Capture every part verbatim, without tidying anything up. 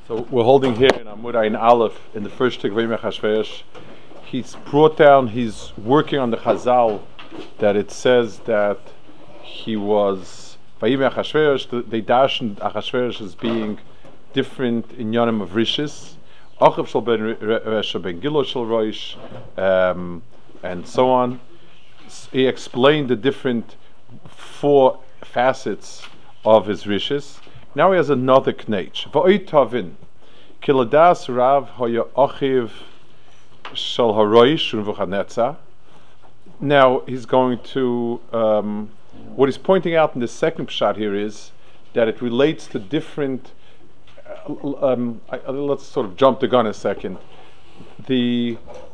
So we're holding here in Amud Ayin Aleph in the first Tikvei Achashverosh. He's brought down, he's working on the Chazal that it says that he was Vayim Achashverosh. They dashed Achashverosh as being different in Yonim of Rishis, Achav Shal Ben Resha Ben Gilo Shal Roish, um, and so on. He explained the different four facets of his Rishis. Now he has another knech. V'oy tavin, kiladas rav hoya achiv shal haroish u'v'chanetza. Now he's going to, um, what he's pointing out in the second pshat here is that it relates to different, uh, um, I, let's sort of jump the gun a second. The,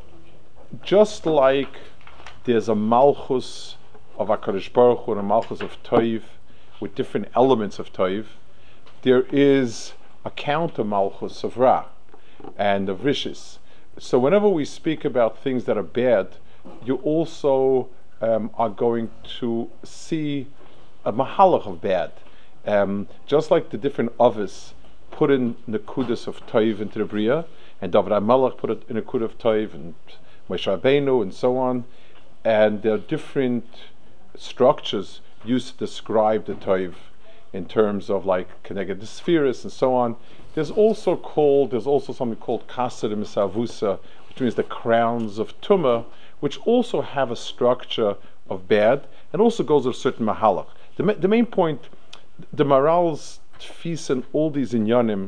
just like there's a malchus of HaKadosh Baruch Hu and a malchus of Toiv with different elements of Toiv, there is a counter malchus of Ra and of Rishis. So whenever we speak about things that are bad, you also um, are going to see a mahalach of bad. Um, just like the different others put in nekudas of Toiv into the Bria, and David HaMelech put it in a kud of Toiv, and Moshe Rabbeinu, and so on. And there are different structures used to describe the Toiv in terms of like Keneged the Spheres and so on. There's also called, there's also something called Kasser de Misavusa, which means the crowns of Tumah, which also have a structure of bad, and also goes with a certain mahalach. The, ma- the main point, the Maral's tfis and all these inyanim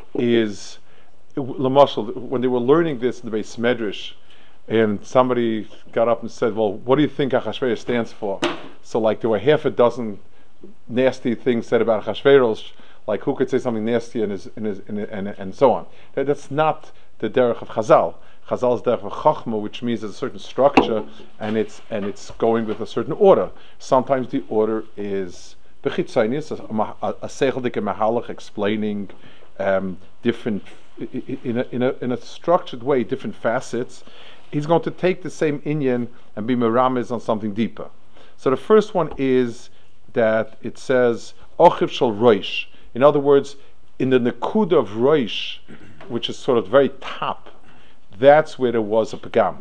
is, Lamashal, when they were learning this in the Beis Medrash, and somebody got up and said, well, what do you think Achashverosh stands for? So like there were half a dozen nasty things said about Achashverosh, like who could say something nasty in his, in his, in his, and, and so on. That, that's not the derech of Chazal. Chazal is derech of Chachma, which means there's a certain structure, and it's and it's going with a certain order. Sometimes the order is b'chitzonius, a, a, a seichel dik mahalach explaining um, different in a, in a in a structured way, different facets. He's going to take the same inyan and be meramis on something deeper. So the first one is that it says Ochiv Shal Roish. In other words, in the Nekuda of Roish, which is sort of very top, that's where there was a pagam.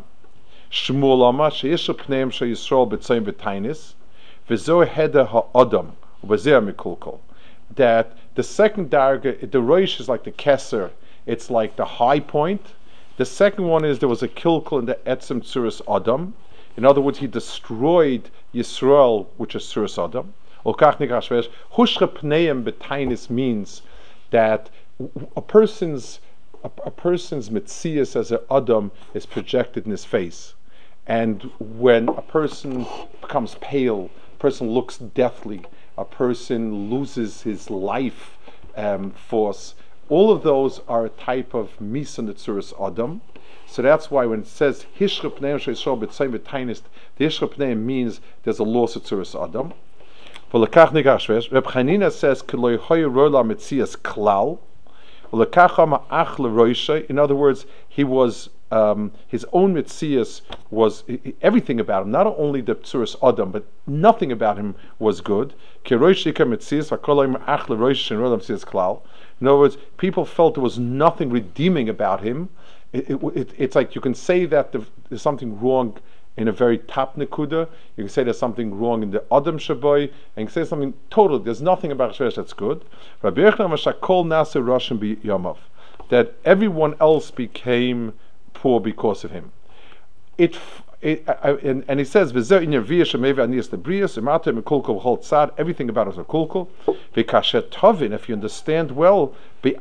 Shmuel Amar Sheisha Pneim Shal Yisrael B'Tzayin B'Tainis V'Zo Heder HaAdam U'B'Zeh Mikulkol. That the second darga, the Roish is like the Kesser, it's like the high point. The second one is there was a kilkul in the Etzem Tzuras Adam. In other words, he destroyed Yisrael, which is Tzuras Adam. Hushre Pneim B'Tainis means that a person's a, a person's mitzias as an Adam is projected in his face, and when a person becomes pale, a person looks deathly, a person loses his life um, force. All of those are a type of Misa Netzuras Adam. So that's why when it says Hishre Pneim Sheisol B'Tzayin B'Tainis, the Hishre Pneim means there's a loss of Tzuras Adam. V'lekach Nigashvesh, Reb Chanina says K'loi Hoy Rola Metzias Klal, V'lekach Ma'ach LeRoishay. In other words, he was um, his own Metzias was I- everything about him, not only the Tzuras Adam, but nothing about him was good. K'Roishika Metzias V'Koloi Ma'ach LeRoishay Rola Metzias Klal. In other words, people felt there was nothing redeeming about him. It, it, it, it's like you can say that the, there's something wrong in a very top nekuda. You can say there's something wrong in the Adam Shaboy, and you can say something total. There's nothing about Achashverosh that's good. Rabbi Yochanan Mashakol Nasir Roshan B'Yamav, that everyone else became poor because of him. It. It, I, and, and he says, everything about us are kulkul. If you understand well,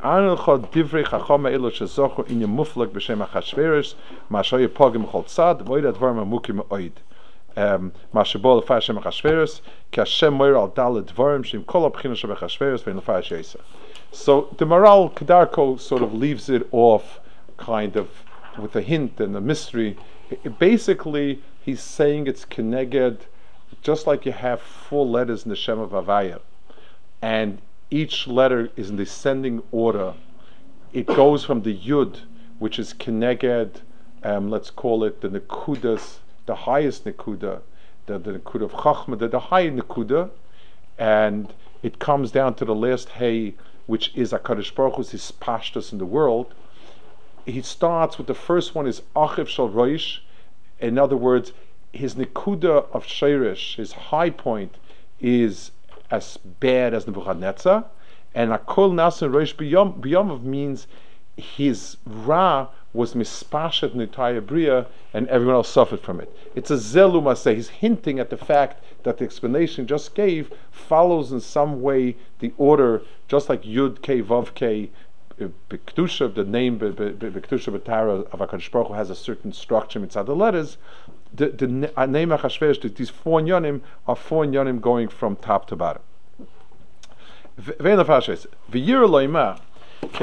so the Maral Kedarko sort of leaves it off kind of with a hint and a mystery. It, basically, he's saying it's keneged, just like you have four letters in the Shem of Havaya, and each letter is in descending order. It goes from the Yud, which is keneged, um, let's call it the Nekudas, the highest Nekuda, the, the Nekuda of Chachma, the, the high Nekuda, and it comes down to the last Hey, which is HaKadosh Baruch Hu's his pashtus in the world. He starts with the first one is Achiv Shal Roish. In other words, his Nikuda of Sheirish, his high point, is as bad as Nebuchadnezzar. And Akol Nasan Roish B'Yomov means his Ra was mispashet Nitaya Bria, and everyone else suffered from it. It's a Zelu Maseh. He's hinting at the fact that the explanation just gave follows in some way the order, just like Yud K Vav K B'Kedusha, the name B'Kedusha B'Tara of HaKadosh Baruch Hu has a certain structure inside the letters. The, the name Achashverosh, these four nyanim are four nyanim going from top to bottom. Now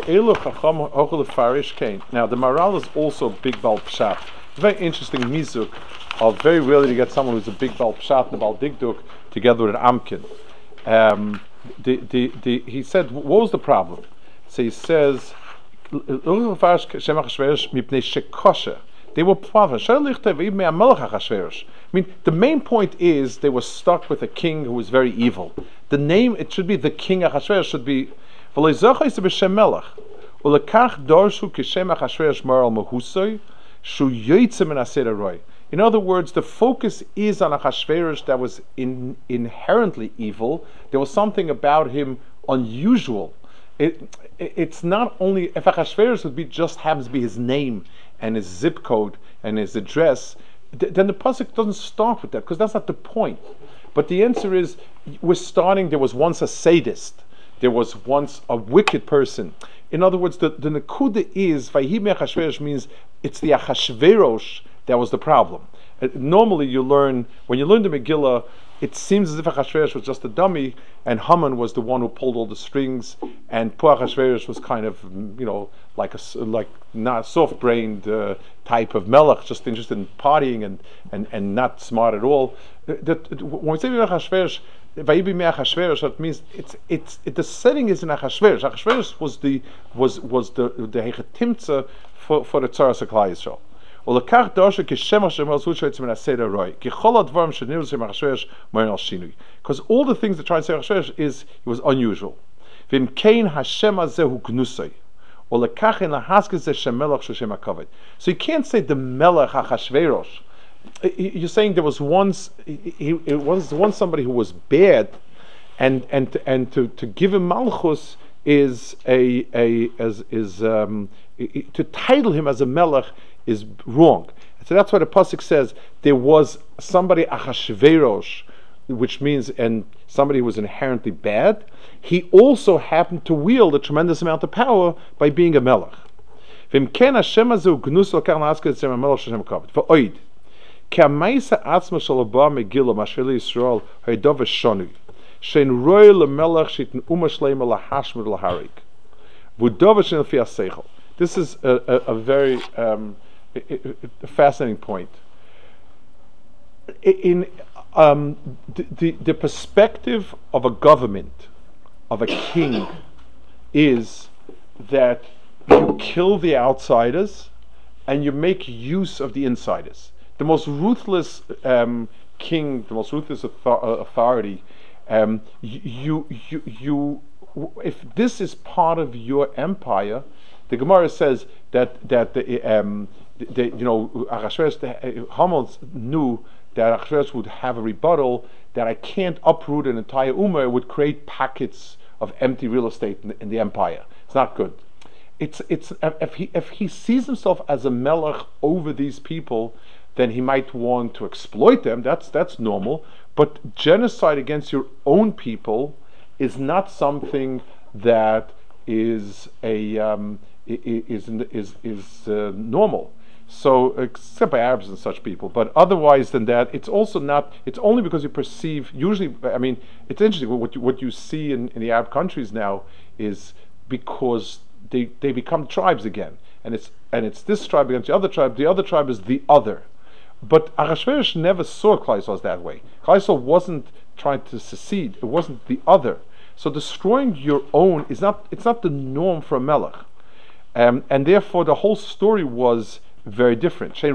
the Maral is also a big Baal Pshat. It's a very interesting mizuk of very rarely to get someone who's a big Baal Pshat and a Baal Digduk together with an Amkin. Um, the, the, the, he said, what was the problem? So he says, they were I mean, the main point is they were stuck with a king who was very evil. The name, it should be the king Achashverosh, should be in other words, the focus is on Achashverosh that was in, inherently evil. There was something about him unusual. It, it, it's not only, if Achashverosh would be just happens to be his name and his zip code and his address, th- then the pasuk doesn't start with that, because that's not the point. But the answer is, we're starting, there was once a sadist. There was once a wicked person. In other words, the, the Nekuda is, Vayhi Achashverosh means it's the Achashverosh that was the problem. Uh, normally you learn, when you learn the Megillah, it seems as if Achashverosh was just a dummy, and Haman was the one who pulled all the strings, and poor Achashverosh was kind of, you know, like a like not soft-brained uh, type of melech, just interested in partying and, and, and not smart at all. The, the, when we say Achashverosh, that means it's it's it, the setting is in Achashverosh. Achashverosh was the was was the the hechetimtza for for the Tzaras HaKlal Yisrael. Because all the things that try to say Achashverosh is it was unusual. So you can't say the Melech Achashverosh. You're saying there was once he it was once somebody who was bad, and and and to, to give him malchus is a a as is um, to title him as a melech is wrong. So that's why the pasuk says there was somebody Achashverosh, which means and somebody who was inherently bad. He also happened to wield a tremendous amount of power by being a melech. K'amaisa atzma shalabah megillah mashvili Yisrael haydov shonu shein roy lemelach shitn umashleim lahashmid laharik v'dov shen fi aseichel. This is a, a, a very um, a, a fascinating point. In um, the, the the perspective of a government, of a king, is that you kill the outsiders and you make use of the insiders. The most ruthless um, king, the most ruthless author- authority, um, you, you, you, if this is part of your empire, the Gemara says that that the, um, the, the you know Achashverosh, Haman knew that Achashverosh would have a rebuttal that I can't uproot an entire ummah. It would create pockets of empty real estate in the, in the empire. It's not good. It's it's if he if he sees himself as a melech over these people, then he might want to exploit them. That's that's normal. But genocide against your own people is not something that is a um, is is is uh, normal. So except by Arabs and such people, but otherwise than that, it's also not. It's only because you perceive. Usually, I mean, it's interesting. What you, what you see in, in the Arab countries now is because they they become tribes again, and it's and it's this tribe against the other tribe. The other tribe is the other. But Achashverosh never saw Klal Yisrael that way. Klal Yisrael wasn't trying to secede; it wasn't the other. So destroying your own is not. It's not the norm for a melech, um, and therefore the whole story was very different. Esther,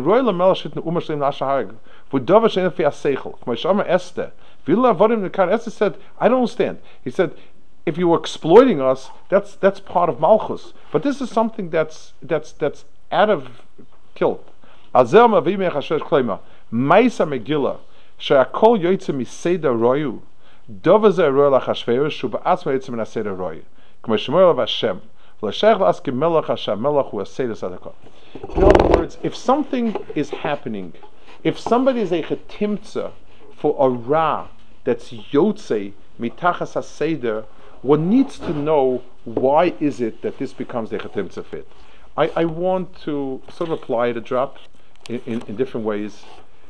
Esther said, "I don't understand." He said, if you were exploiting us, that's that's part of Malchus. But this is something that's that's that's out of kilt. Azel mavim echashesh klema ma'isa megillah she'akol yoytze miseder royu dov ze roy lachashverosh shu ba'atzma yoytze min haseder roy k'mo shemor av Hashem v'lashech la'askim melech Hashem melech hu haseder sadaka. In other words, if something is happening, if somebody is a chetimtza for a ra that's yotze mitachas haseder, one needs to know why is it that this becomes the chetimtza fit. I, I want to sort of apply the drop in, in, in different ways.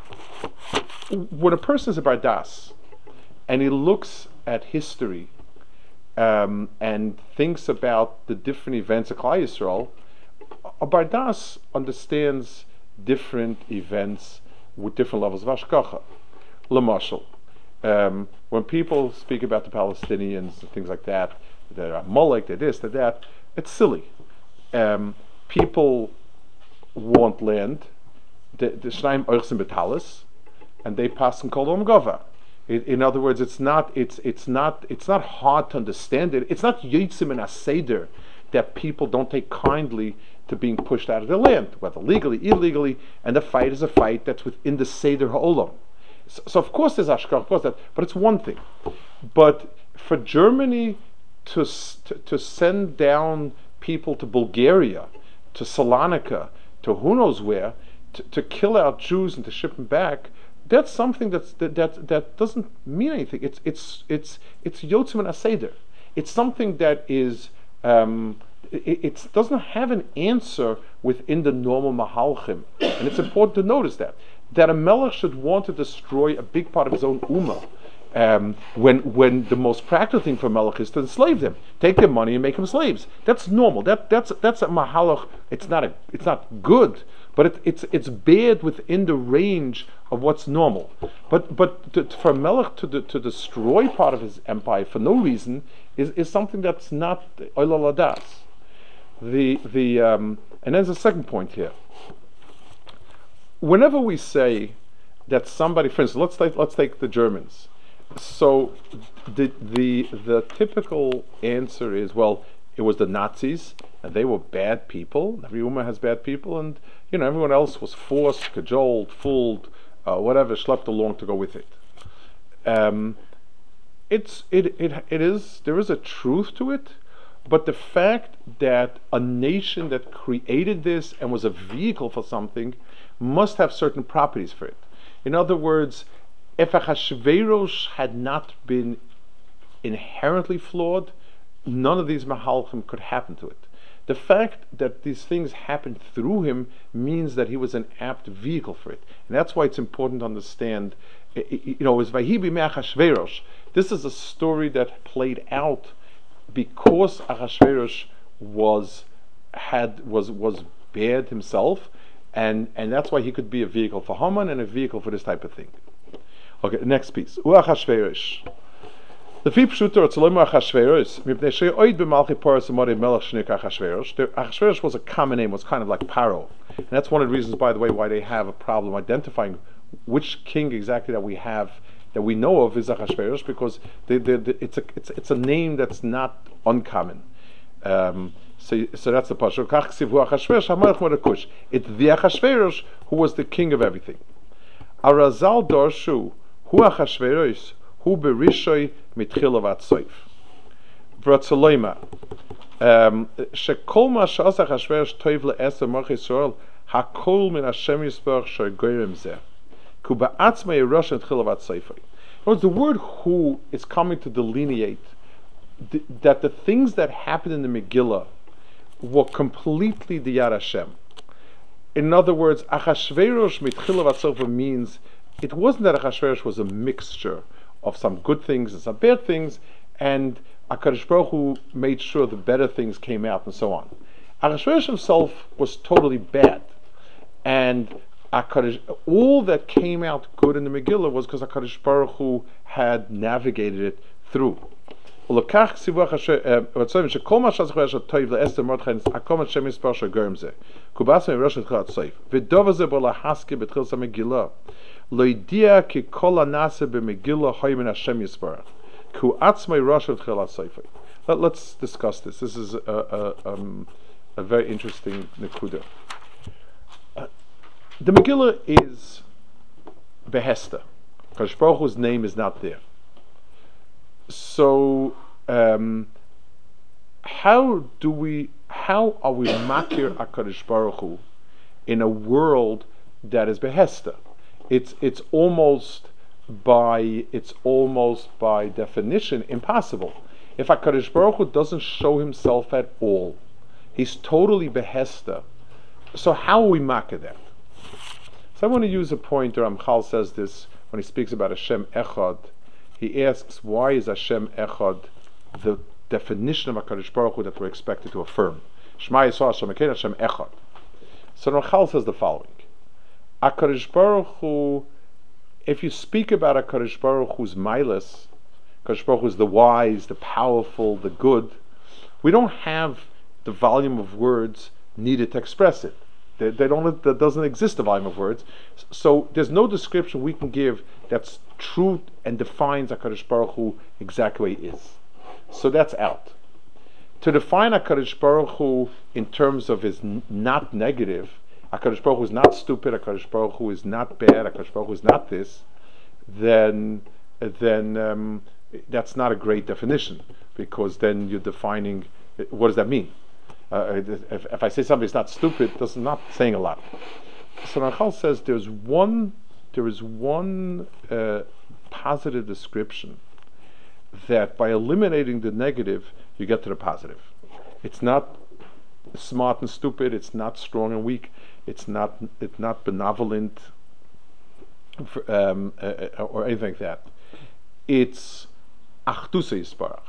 When a person is a bardas and he looks at history um, and thinks about the different events of Klal Yisrael, a bardas understands different events with different levels of hashgacha. L'mashal, um, when people speak about the Palestinians and things like that, they're Amalek, they're this, they're that, it's silly. Um, people want land, the Shnaim Oichsim Betalis, and they pass in Kol Dom Gova. In other words, it's not it's it's not it's not hard to understand it. It's not Yitzim and Aseder that people don't take kindly to being pushed out of their land, whether legally, illegally, and the fight is a fight that's within the Seder Ha'olam. So, so of course there's Ashkar, of course that, but it's one thing. But for Germany to to, to send down people to Bulgaria, to Salonika, to who knows where, to, to kill out Jews and to ship them back, that's something that's that that, that doesn't mean anything. It's it's it's it's Yotzim and Aseder. It's something that is um, it, it doesn't have an answer within the normal Mahalchim, and it's important to notice that that a melech should want to destroy a big part of his own ummah. Um, when when the most practical thing for melech is to enslave them, take their money and make them slaves. That's normal. That that's that's a mahalach. It's not a it's not good, but it, it's it's bad within the range of what's normal. But but to, for a melech to to destroy part of his empire for no reason is, is something that's not oilal adas. The the um, and there's a second point here. Whenever we say that somebody, for instance, let's take let's take the Germans. So the the the typical answer is, well, it was the Nazis and they were bad people. Every Ummah has bad people, and you know everyone else was forced, cajoled, fooled, uh, whatever, schlepped along to go with it. Um, it's it it it is there is a truth to it, but the fact that a nation that created this and was a vehicle for something must have certain properties for it. In other words, if Achashverosh had not been inherently flawed, none of these mahalchim could happen to it. The fact that these things happened through him means that he was an apt vehicle for it, and that's why it's important to understand. You know, it was Vahibi Achashverosh. This is a story that played out because Achashverosh was had was was bad himself, and and that's why he could be a vehicle for Haman and a vehicle for this type of thing. Okay, next piece. U'achashverosh. The Pshuter Tzolema Achashverosh. Mipnei she'oid b'malchi poras amori melech shnik Achashverosh. Achashverosh was a common name. Was kind of like Paro, and that's one of the reasons, by the way, why they have a problem identifying which king exactly that we have that we know of is Achashverosh, because they, they, they, it's a it's it's a name that's not uncommon. Um, so so that's the pasuk. Kach ksiv hu Achashverosh hamalech morakush. It's the Achashverosh who was the king of everything. Arazal Dorshu Hu Achashverosh Hu Berishoy Mitchila Vat Soif. Vratzaloima Shekol Ma Shas Achashverosh Toiv LeEser Malch Yisrael Hakol Min Hashem Yisparach Shoygoyim Zeh Ku Ba'atzma Yerosh Mitchila Vat Soif. The word Hu is coming to delineate th- that the things that happened in the Megillah were completely the Yad Hashem. In other words, Achashverosh Mitchila Vat Soif means it wasn't that Achashverosh was a mixture of some good things and some bad things, and HaKadosh Baruch Hu made sure the better things came out and so on. Achashverosh himself was totally bad, and HaKadosh, all that came out good in the Megillah was because HaKadosh Baruch Hu had navigated it through. That's Let, let's discuss this. This is a, a, um, a very interesting nekuda. Uh, the Megillah is Behester. Kadosh Baruch Hu's name is not there. So, um, how do we? How are we makir HaKadosh Baruch Hu in a world that is Behester? It's it's almost by it's almost by definition impossible. If HaKadosh Baruch Hu doesn't show himself at all, he's totally Behester. So how are we makir that? So I want to use a point. Ramchal says this when he speaks about Hashem Echad. He asks, why is Hashem Echad the definition of HaKadosh Baruch Hu that we're expected to affirm? Shema Yisrael Hashem Ekein Hashem Echad. So Ramchal says the following: HaKadosh Baruch Hu, if you speak about HaKadosh Baruch Hu's milas, HaKadosh Baruch Hu is the wise, the powerful, the good, we don't have the volume of words needed to express it. They, they don't. There doesn't exist a volume of words, so there's no description we can give that's true and defines HaKadosh Baruch Hu exactly what he is. So that's out. To define HaKadosh Baruch Hu in terms of his n- not negative, HaKadosh Baruch Hu is not stupid, HaKadosh Baruch Hu is not bad, HaKadosh Baruch Hu is not this, then then um, that's not a great definition, because then you're defining, what does that mean? Uh, if, if I say somebody's not stupid, that's not saying a lot. So Ramchal says there's one, there is one uh, positive description that by eliminating the negative, you get to the positive. It's not smart and stupid. It's not strong and weak. It's not it's not benevolent um, uh, or anything like that. It's Achdus Yisbarach.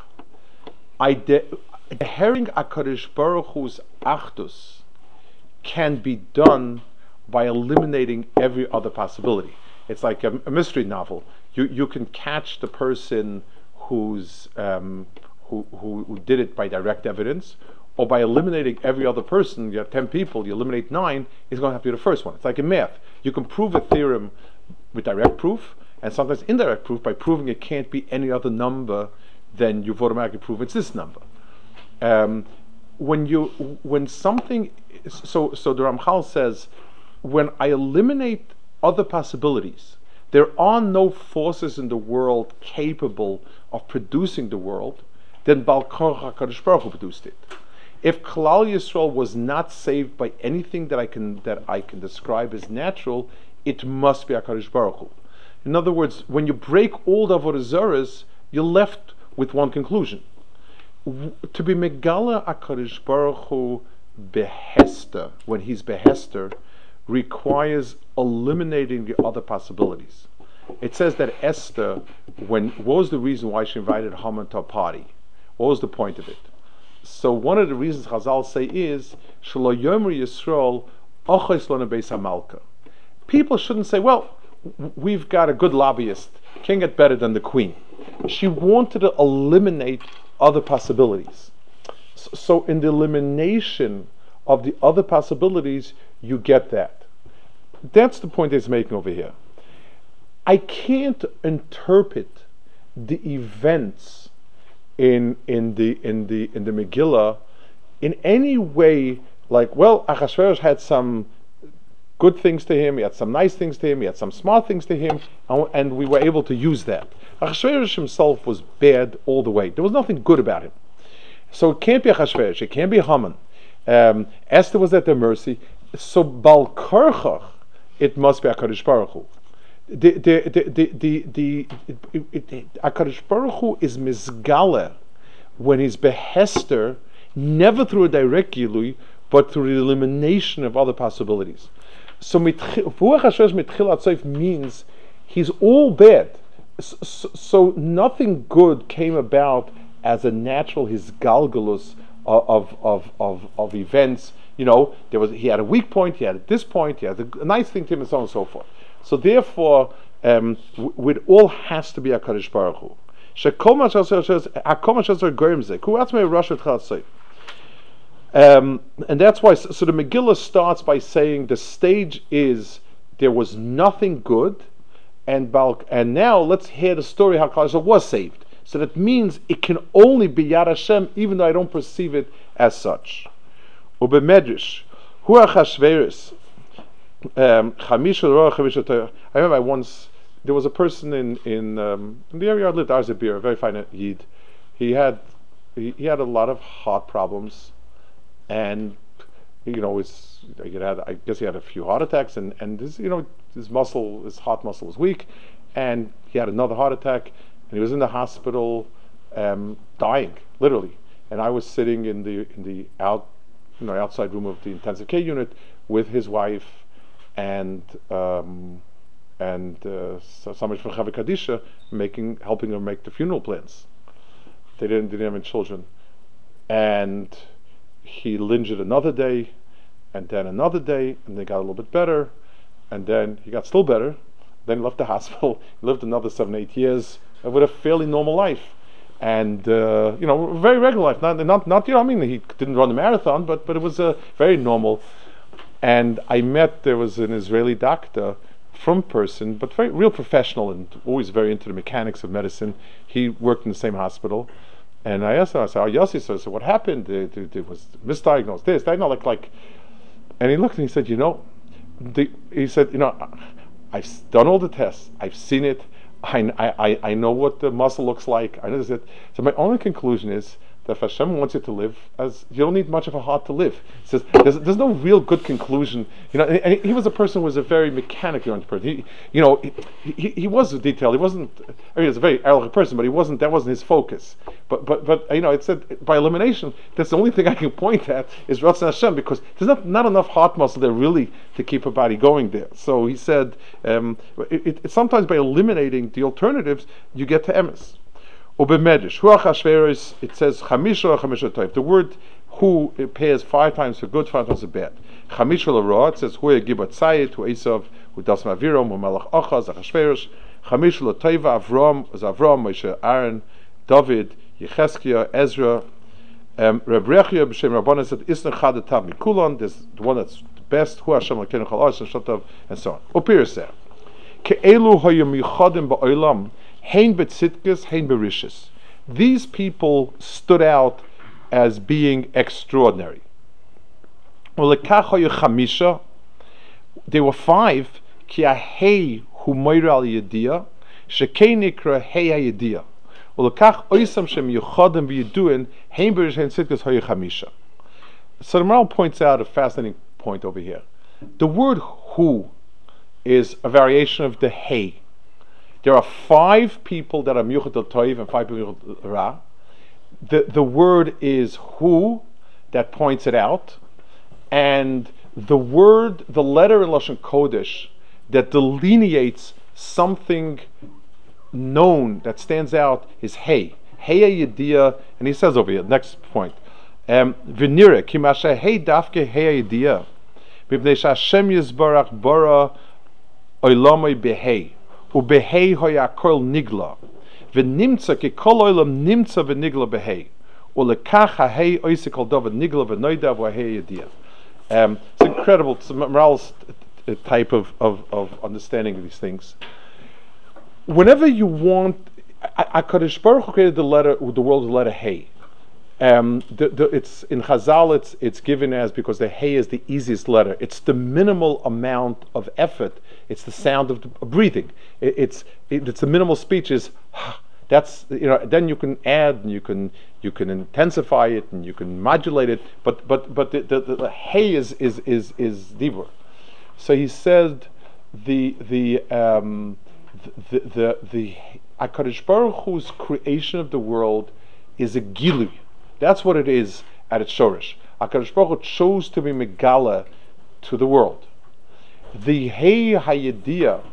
I de- Herring HaKadosh Baruch Hu's Achdus can be done by eliminating every other possibility. It's like a, a mystery novel. You you can catch the person who's um, who, who who did it by direct evidence, or by eliminating every other person. You have ten people, you eliminate nine, is going to have to be the first one. It's like in math. You can prove a theorem with direct proof, and sometimes indirect proof by proving it can't be any other number, then you've automatically proved it's this number. Um, when you when something so so the Ramchal says, when I eliminate other possibilities, there are no forces in the world capable of producing the world, then Bal Korach HaKadosh Baruch Hu produced it. If Klal Yisrael was not saved by anything that I can that I can describe as natural, it must be HaKadosh Baruch Hu. In other words, when you break all the Avodah Zaros, you're left with one conclusion. W- to be Megala HaKadosh Baruch Hu Behester, when he's Behester, requires eliminating the other possibilities. It says that Esther, when what was the reason why she invited Haman to a party? What was the point of it? So one of the reasons Chazal say is Shelo Yomer Yisrael Ochos Lana Beis HaMalka. People shouldn't say, well, w- we've got a good lobbyist, can't get better than the queen. She wanted to eliminate other possibilities. So, so in the elimination of the other possibilities, you get that. That's the point he's making over here. I can't interpret the events in in the in the in the Megillah in any way like, well, Achashverosh had some good things to him, he had some nice things to him, he had some smart things to him, and, and we were able to use that. Achashverosh himself was bad all the way. There was nothing good about him. So it can't be Achashverosh, it can't be Haman. Um, Esther was at their mercy. So Bal Korach, it must be HaKadosh Baruch Hu. The the the the the, the it, it, it, HaKadosh Baruch Hu is Mizgala when he's Behester, never through a direct Gilui, but through the elimination of other possibilities. So Vuach Hashem Mitchil Atzoif means he's all bad. So, so, so nothing good came about as a natural his galgalus of of of of events. You know, there was he had a weak point, he had this point, he had a nice thing to him, and so on and so forth. So therefore, um, w- it all has to be HaKadosh Baruch Hu. Um, and that's why, so the Megillah starts by saying the stage is there was nothing good, and Balk, and now let's hear the story how Klal Yisrael was saved. So that means it can only be Yad Hashem, even though I don't perceive it as such. Ubemedrash, Hu Achashverosh, Chamish Roa Chamish Torah. I remember I once there was a person in in, um, in the area I lived, Arzabir, a very fine Yid. He had he, he had a lot of heart problems, and you know, his, he had, I guess he had a few heart attacks, and and his, you know, his muscle, his heart muscle was weak, and he had another heart attack, and he was in the hospital, um, dying literally. And I was sitting in the in the out, you know, outside room of the intensive care unit with his wife, and um, and uh, so somebody from Chava Kadisha making, helping her make the funeral plans. They didn't, they didn't have any children, and he lingered another day, and then another day, and they got a little bit better, and then he got still better. Then he left the hospital, lived another seven, eight years uh, with a fairly normal life, and uh, you know, very regular life. Not, not, not you know, I mean, he didn't run a marathon, but but it was uh, very normal. And I met, there was an Israeli doctor from person, but very real professional and always very into the mechanics of medicine. He worked in the same hospital, and I asked him, I said, "Oh, Yossi, so, so what happened? It, it, it was misdiagnosed. This, that, no, like like." And he looked and he said, "You know," the, he said, "You know, I've done all the tests. I've seen it. I, I, I know what the muscle looks like. I know this. So my only conclusion is that if Hashem wants you to live, as you don't need much of a heart to live." He says, there's, there's no real good conclusion. You know, and, and he was a person who was a very mechanically oriented person. He, you know, he, he, he was detailed. He wasn't. I mean, he was a very elegant person, but he wasn't. That wasn't his focus. But but but you know, it said by elimination, that's the only thing I can point at is Ratzon Hashem, because there's not not enough heart muscle there really to keep a body going there. So he said, um, it, it, sometimes by eliminating the alternatives, you get to emes. Ubemedrash, Hu Achashverosh, it says Chamisha Chamisha Toiv. The word Hu appears five times for good, five times for bad. Chamisha L'Ra, it says Hu Gibat Tzayit, Hu Esav, Hu Das Mavirom, Hu Melech Achaz, Achashverosh. Chamisha L'Toiva, Avram, is Avram, Moshe, Aaron, David, Yecheskia, Ezra. Um, Reb Rechia b'Shem Rabbanan said Isna Chad Tav Mikulon. There's the one that's the best. Hu Hashem L'Keinu Chal Osh and Shatav, and so on. Upiraseh Ke'elu Hayom Yichadim Ba'olam. Hein betzitkas, hein berishis. These people stood out as being extraordinary. There were five. Ki ahei hu moira al yediyah, shekei nikra hei hayediyah. Ulekach oisam shem yuchadim v'yiduin, hein berish hein tzitkas hoyu chamisha. So the Maharal points out a fascinating point over here. The word hu is a variation of the hey. There are five people that are Miyuchat al Toiv and five people Miyuchat al Ra. The, the word is Hu that points it out, and the word, the letter in Lashon Kodesh that delineates something known that stands out is Hey. Hey Yediyah, and he says over here, next point. V'nira ki masha hey dafke hey Yediyah mipnei she'Hashem yizbarach bara olamai behei. Ubehei hoyakol nigla, v'nimtza ki kol olam nimtza v'nigla behei, ulekach hahei oisikol david nigla v'noida v'hei yediyah. Um, it's incredible. It's a Maharal's type of, of, of understanding of these things. Whenever you want, HaKadosh Baruch Hu created the letter, the world with the letter Hey. Um, the, the, it's in Chazal. It's it's given as because the Hey is the easiest letter. It's the minimal amount of effort. It's the sound of, the, of breathing. It, it's it, it's the minimal speech is. That's you know. Then you can add and you can you can intensify it and you can modulate it. But but but the the, the, the Hey is is is is Dibur. So he said the the um, the the the HaKadosh Baruch Hu's creation of the world is a Gilu. That's what it is at its shorish. HaKadosh Baruch Hu chose to be Megala to the world. The Hey Hayediyah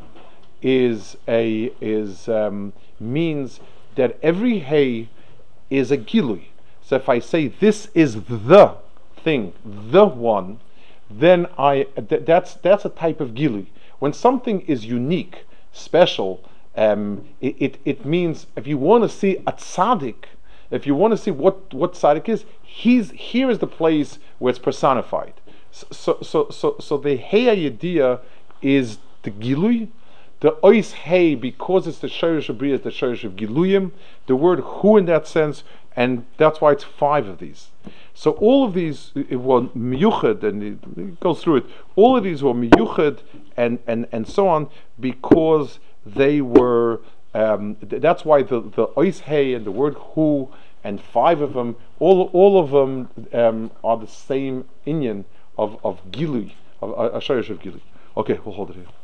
is a is um, means that every Hey is a Gilui. So if I say this is the thing, the one, then I th- that's that's a type of Gilui. When something is unique, special, um, it, it it means if you want to see a tzaddik. If you want to see what what tzaddik is, he's here is the place where it's personified. So so so so the Hey Yediyah is the Gilui. The ois hey, because it's the shorish of bria, it's the shorish of giluyim. The word hu in that sense, and that's why it's five of these. So all of these were miyuchad, and it, it goes through it. All of these were miyuchad, and and and so on, because they were. Um, th- that's why the the ois hey and the word hu and five of them, all all of them um, are the same inyan of of gilui, of a shorish of gilui. Okay, we'll hold it here.